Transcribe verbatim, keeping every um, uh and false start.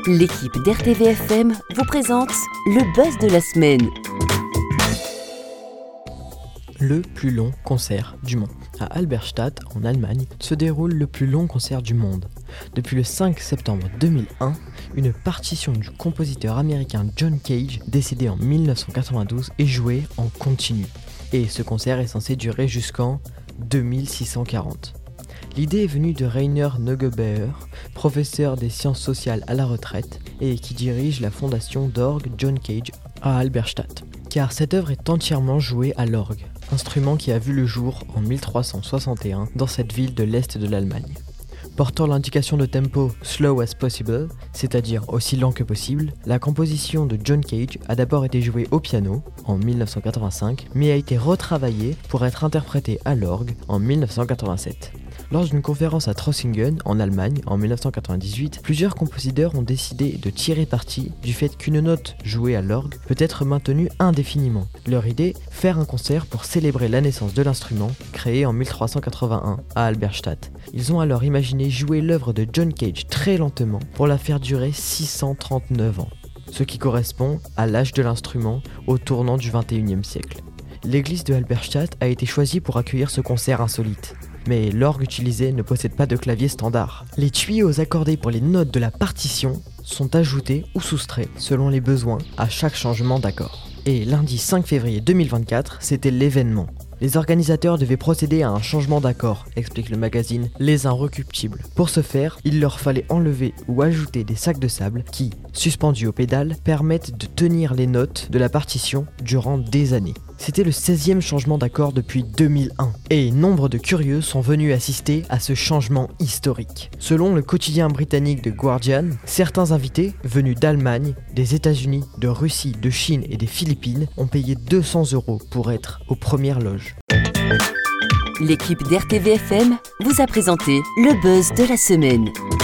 L'équipe d'R T V F M vous présente le buzz de la semaine. Le plus long concert du monde. À Halberstadt, en Allemagne, se déroule le plus long concert du monde. Depuis le cinq septembre deux mille un, une partition du compositeur américain John Cage, décédé en dix-neuf cent quatre-vingt-douze, est jouée en continu. Et ce concert est censé durer jusqu'en deux mille six cent quarante. L'idée est venue de Rainer Neugebauer, professeur des sciences sociales à la retraite et qui dirige la fondation d'orgue John Cage à Halberstadt. Car cette œuvre est entièrement jouée à l'orgue, instrument qui a vu le jour en mille trois cent soixante et un dans cette ville de l'Est de l'Allemagne. Portant l'indication de tempo « slow as possible », c'est-à-dire aussi lent que possible, la composition de John Cage a d'abord été jouée au piano en dix-neuf cent quatre-vingt-cinq, mais a été retravaillée pour être interprétée à l'orgue en dix-neuf cent quatre-vingt-sept. Lors d'une conférence à Trossingen, en Allemagne, en dix-neuf cent quatre-vingt-dix-huit, plusieurs compositeurs ont décidé de tirer parti du fait qu'une note jouée à l'orgue peut être maintenue indéfiniment. Leur idée, faire un concert pour célébrer la naissance de l'instrument, créé en mille trois cent quatre-vingt-un à Halberstadt. Ils ont alors imaginé jouer l'œuvre de John Cage très lentement pour la faire durer six cent trente-neuf ans, ce qui correspond à l'âge de l'instrument au tournant du vingt et unième siècle. L'église de Halberstadt a été choisie pour accueillir ce concert insolite. Mais l'orgue utilisé ne possède pas de clavier standard. Les tuyaux accordés pour les notes de la partition sont ajoutés ou soustraits selon les besoins à chaque changement d'accord. Et lundi cinq février deux mille vingt-quatre, c'était l'événement. Les organisateurs devaient procéder à un changement d'accord, explique le magazine Les Inrecuptibles. Pour ce faire, il leur fallait enlever ou ajouter des sacs de sable qui, suspendus aux pédales, permettent de tenir les notes de la partition durant des années. C'était le seizième changement d'accord depuis deux mille un, et nombre de curieux sont venus assister à ce changement historique. Selon le quotidien britannique The Guardian, certains invités, venus d'Allemagne, des États-Unis, de Russie, de Chine et des Philippines, ont payé deux cents euros pour être aux premières loges. L'équipe d'R T V F M vous a présenté le buzz de la semaine.